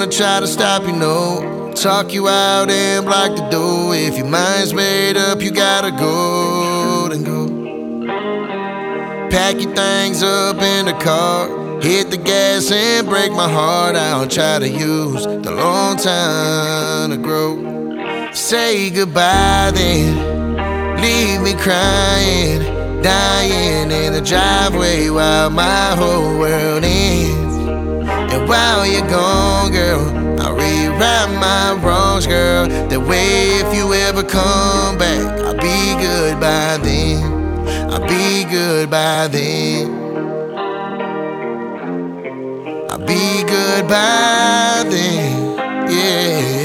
try to stop you, no. Talk you out and block the door. If your mind's made up, you gotta go, then go. Pack your things up in the car, hit the gas and break my heart. I'll try to use the long time to grow. Say goodbye then, leave me crying, dying in the driveway while my whole world ends. And while you're gone, girl, I'll rewrite my wrongs, girl. That way if you ever come back, I'll be good by then. I'll be good by then. I'll be good by then, yeah.